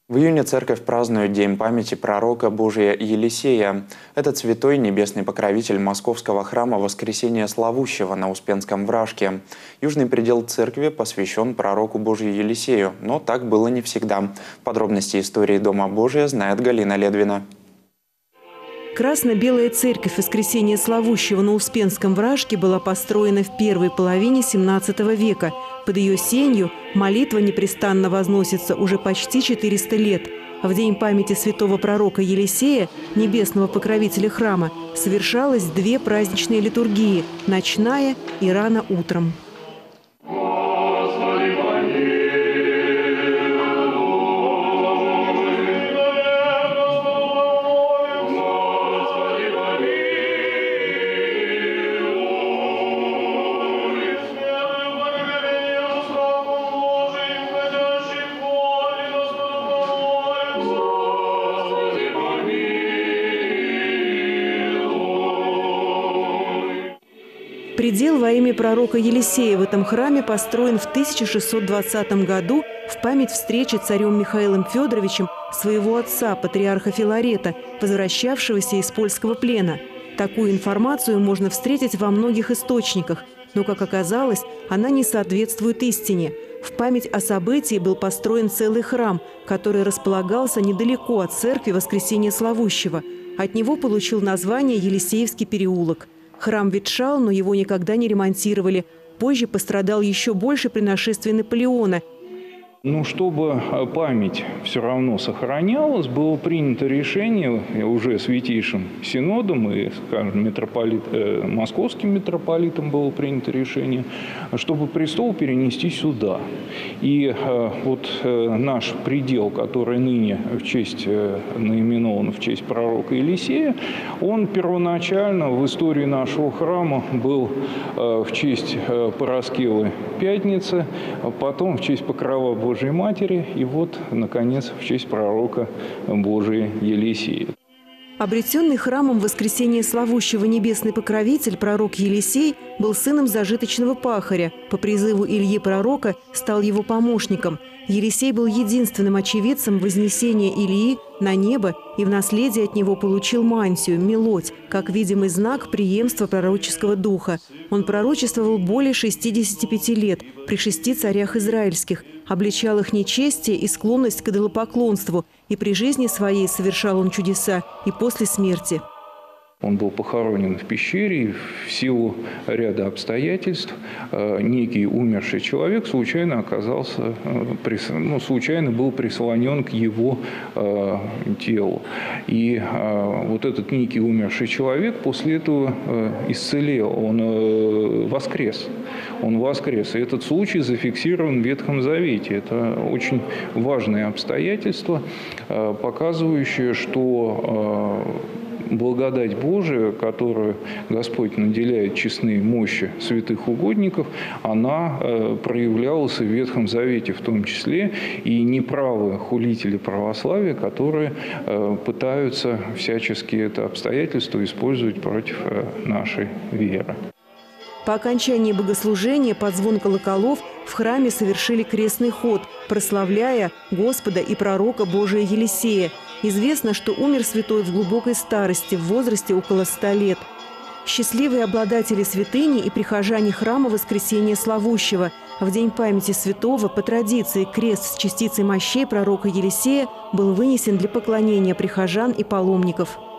В июне церковь празднует День памяти пророка Божия Елисея. Этот святой небесный покровитель московского храма Воскресения Славущего на Успенском Вражке. Южный предел церкви посвящен пророку Божию Елисею, но так было не всегда. Подробности истории Дома Божия знает Галина Ледвина. Красно-белая церковь Воскресения Славущего на Успенском Вражке была построена в первой половине XVII века. Под ее сенью молитва непрестанно возносится уже почти 400 лет. В день памяти святого пророка Елисея, небесного покровителя храма, совершалось две праздничные литургии – ночная и рано утром. Предел во имя пророка Елисея в этом храме построен в 1620 году в память встречи царем Михаилом Федоровичем своего отца, патриарха Филарета, возвращавшегося из польского плена. Такую информацию можно встретить во многих источниках, но, как оказалось, она не соответствует истине. В память о событии был построен целый храм, который располагался недалеко от церкви Воскресения Славущего. От него получил название Елисеевский переулок. Храм ветшал, но его никогда не ремонтировали. Позже пострадал еще больше при нашествии Наполеона. Чтобы память все равно сохранялась, было принято решение уже Святейшим Синодом и, скажем, московским митрополитом было принято решение, чтобы престол перенести сюда. И наш предел, который ныне наименован в честь пророка Елисея, он первоначально в истории нашего храма был в честь Параскевы Пятницы, потом в честь Покрова Божьей Матери и наконец, в честь пророка Божия Елисея. Обретенный храмом Воскресения Славущего небесный покровитель, пророк Елисей, был сыном зажиточного пахаря. По призыву Ильи Пророка стал его помощником. Елисей был единственным очевидцем вознесения Илии на небо и в наследие от него получил мантию, мелодь, как видимый знак преемства пророческого духа. Он пророчествовал более 65 лет при 6 царях израильских, обличал их нечестие и склонность к идолопоклонству, и при жизни своей совершал он чудеса и после смерти. Он был похоронен в пещере, и в силу ряда обстоятельств некий умерший человек случайно был прислонен к его телу. И этот некий умерший человек после этого исцелел, он воскрес. И этот случай зафиксирован в Ветхом Завете. Это очень важное обстоятельство, показывающее, что благодать Божия, которую Господь наделяет честные мощи святых угодников, она проявлялась и в Ветхом Завете в том числе, и неправы хулители православия, которые пытаются всячески это обстоятельство использовать против нашей веры. По окончании богослужения под звон колоколов в храме совершили крестный ход, прославляя Господа и пророка Божия Елисея. Известно, что умер святой в глубокой старости, в возрасте около 100 лет. Счастливые обладатели святыни и прихожане храма Воскресения Славущего. В день памяти святого по традиции крест с частицей мощей пророка Елисея был вынесен для поклонения прихожан и паломников.